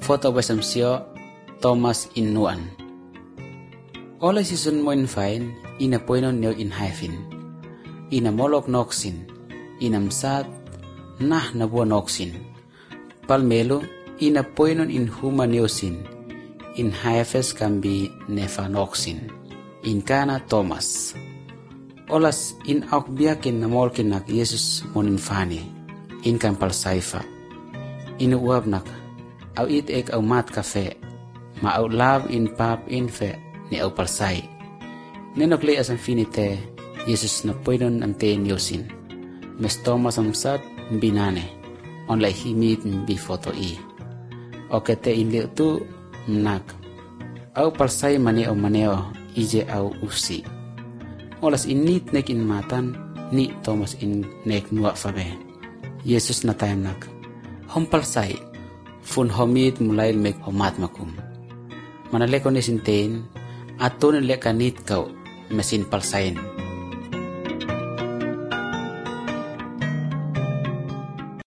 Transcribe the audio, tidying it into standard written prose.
foto besam sio Thomas inuan. Oleh season moin fain ina poinon neo in haifin. Ina molok noksin, inam sat nah nabuo noksin. Palmelo ina poinon in huma neosin, in haifes kambi nefa noksin. In kana Thomas. Olas in auk biakin namolkin nak Yesus monin fani. In kan palsaifa. In uab nak au it ek au mat kafe. Ma au lab in pap in fe ni au palsai. Nenok le asam finite Yesus na poinon ante niosin. Mes Thomas amsat binane. Onlai himit bi foto i. Okete in liu tu nak. Au palsai maneo maneo ije au usi. Olas init nek in matan ni Thomas in nek nuak fabe. Yesus na tayam nak. Hom palsai fun homit mulai mek homat makum. Manaleko ni sintain aton lekanit kau mesin palsain.